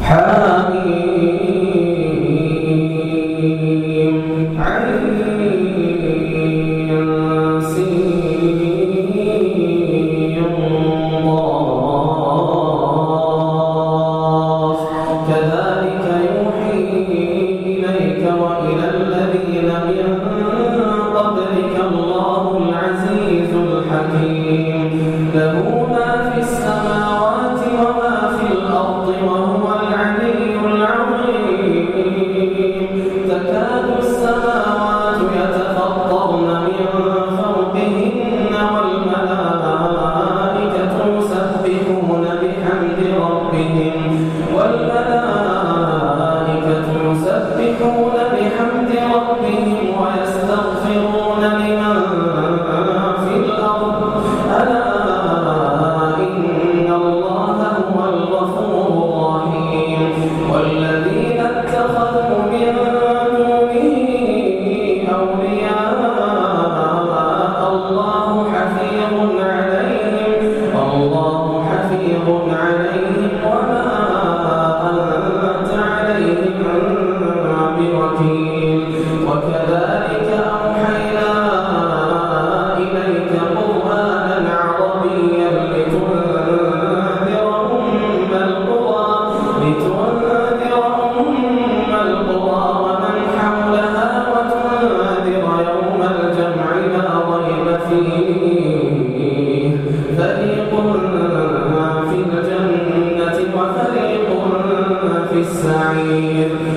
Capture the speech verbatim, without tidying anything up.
حميم عين سين ضاد كذلك يوحي إليك وإلى الذين من قبلك الله العزيز الحكيم له ما في السماوات وما في الأرض وهو العلي العظيم تكاد السماوات يتفطرن من فوقهن والملائكة يسبحون بحمد ربهم والملائكة يسبحون بحمد ربهم ويستغفرون لمن في الأرض ألا إن الله هو الغفور الرحيم والذين اتخذوا من دونه أولياء الله حفيظ عليهم الله حفيظ عليهم وما أنت عليهم بوكيل وكذلك أوحينا إليك قرآنا عربيا لتنذر أم القرى لتنذر أم القرى ومن حولها وتنذر يوم الجمع لا ريب فيه فريق في الجنة وفريق في السعير